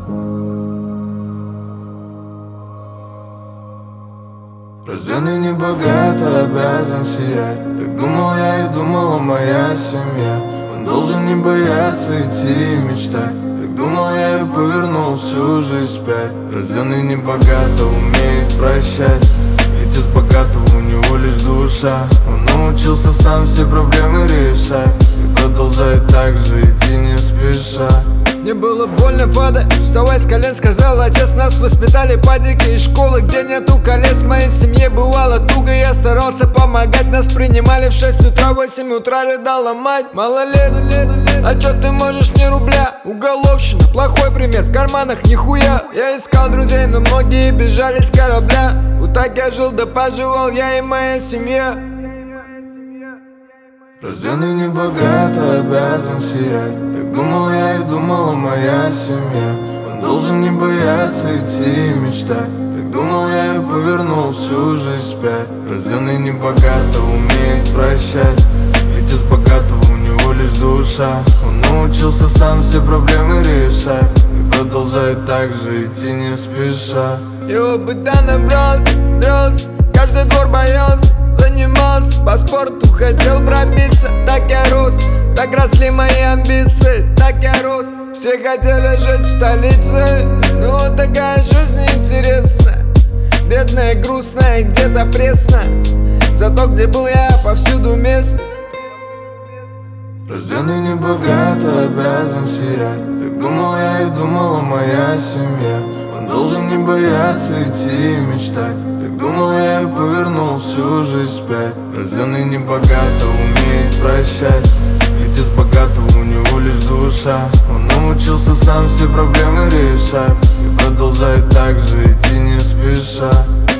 Рожденный небогато, обязан сиять. Так думал я и думала моя семья. Он должен не бояться идти и мечтать. Так думал я и повернул всю жизнь вспять. Рожденный небогато, умеет прощать. Ведь из богатого у него лишь душа. Он научился сам все проблемы решать и продолжает так же идти не спеша. Мне было больно падать, вставай с колен, сказал отец. Нас воспитали падики из школы, где нету колец. В моей семье бывало туго, я старался помогать. Нас принимали в 6 утра, в 8 утра рыдала мать. Мало лет, а чё ты можешь ни рубля? Уголовщина, плохой пример, в карманах нихуя. Я искал друзей, но многие бежали с корабля. Вот так я жил да поживал, я и моя семья. Рожденный небогато, обязан сиять. Так думал я и думала моя семья. Он должен не бояться идти и мечтать. Так думал я и повернул всю жизнь вспять. Рожденный небогато, умеет прощать. Ведь из богатого у него лишь душа. Он научился сам все проблемы решать и продолжает так же идти не спеша. Его быта набрался, дрался, каждый двор боялся. Занимался, по спорту хотел пробиться. Так я рос, так росли мои амбиции. Так я рос, все хотели жить в столице. Ну вот такая жизнь интересная. Бедная, грустная и где-то пресно. Зато где был я, повсюду место. Рожденный небогато, обязан сиять. Так думал я и думала моя семья. Он должен не бояться идти и мечтать. Так думал я и повернул всю жизнь вспять. Рожденный небогато, умеет прощать. Ведь из богатого у него лишь душа. Он научился сам все проблемы решать и продолжает так же идти не спеша.